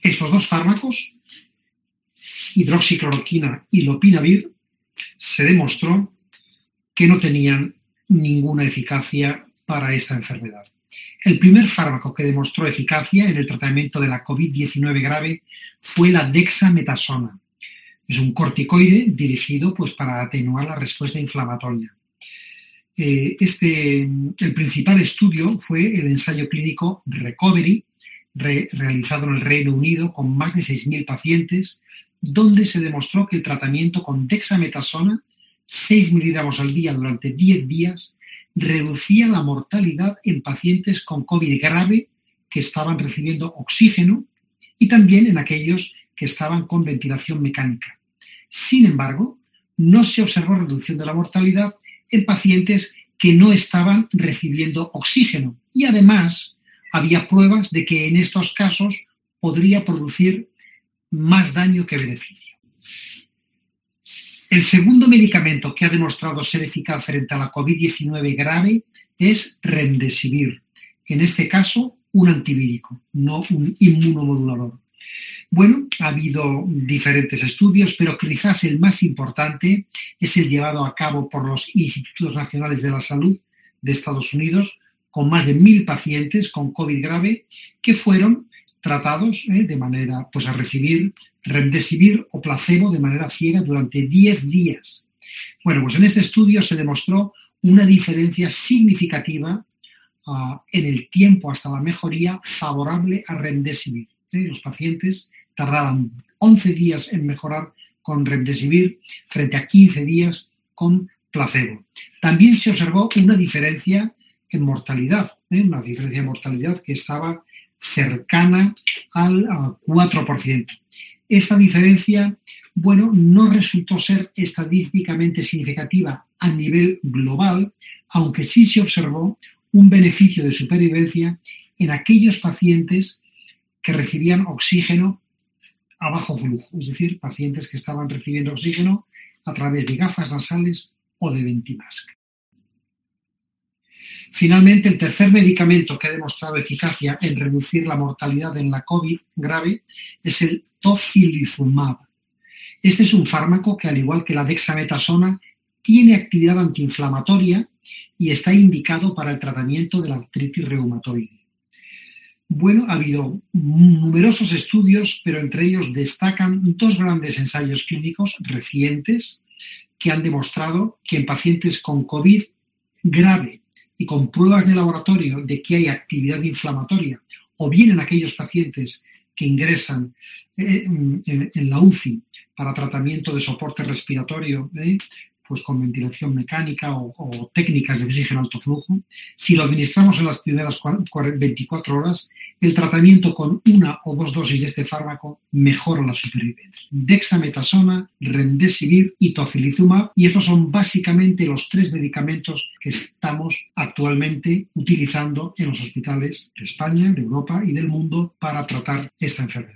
Estos dos fármacos, hidroxicloroquina y lopinavir, se demostró que no tenían ninguna eficacia para esta enfermedad. El primer fármaco que demostró eficacia en el tratamiento de la COVID-19 grave fue la dexametasona. Es un corticoide dirigido para atenuar la respuesta inflamatoria. El principal estudio fue el ensayo clínico Recovery, realizado en el Reino Unido con más de 6.000 pacientes, donde se demostró que el tratamiento con dexametasona, 6 miligramos al día durante 10 días, reducía la mortalidad en pacientes con COVID grave que estaban recibiendo oxígeno y también en aquellos que estaban con ventilación mecánica. Sin embargo, no se observó reducción de la mortalidad en pacientes que no estaban recibiendo oxígeno y además había pruebas de que en estos casos podría producir más daño que beneficio. El segundo medicamento que ha demostrado ser eficaz frente a la COVID-19 grave es remdesivir, en este caso un antivírico, no un inmunomodulador. Bueno, ha habido diferentes estudios, pero quizás el más importante es el llevado a cabo por los Institutos Nacionales de la Salud de Estados Unidos, con más de 1.000 pacientes con COVID grave que fueron tratados a recibir remdesivir o placebo de manera ciega durante 10 días. Bueno, pues en este estudio se demostró una diferencia significativa en el tiempo hasta la mejoría favorable a remdesivir. Los pacientes tardaban 11 días en mejorar con remdesivir frente a 15 días con placebo. También se observó una diferencia en mortalidad, que estaba cercana al 4%. Esta diferencia, no resultó ser estadísticamente significativa a nivel global, aunque sí se observó un beneficio de supervivencia en aquellos pacientes que recibían oxígeno a bajo flujo, es decir, pacientes que estaban recibiendo oxígeno a través de gafas nasales o de ventimáscara. Finalmente, el tercer medicamento que ha demostrado eficacia en reducir la mortalidad en la COVID grave es el tocilizumab. Este es un fármaco que, al igual que la dexametasona, tiene actividad antiinflamatoria y está indicado para el tratamiento de la artritis reumatoide. Ha habido numerosos estudios, pero entre ellos destacan dos grandes ensayos clínicos recientes que han demostrado que en pacientes con COVID grave y con pruebas de laboratorio de que hay actividad inflamatoria, o bien en aquellos pacientes que ingresan en la UCI para tratamiento de soporte respiratorio, con ventilación mecánica o técnicas de oxígeno alto flujo, si lo administramos en las primeras 24 horas, el tratamiento con una o dos dosis de este fármaco mejora la supervivencia. Dexametasona, remdesivir y tocilizumab, y estos son básicamente los 3 medicamentos que estamos actualmente utilizando en los hospitales de España, de Europa y del mundo para tratar esta enfermedad.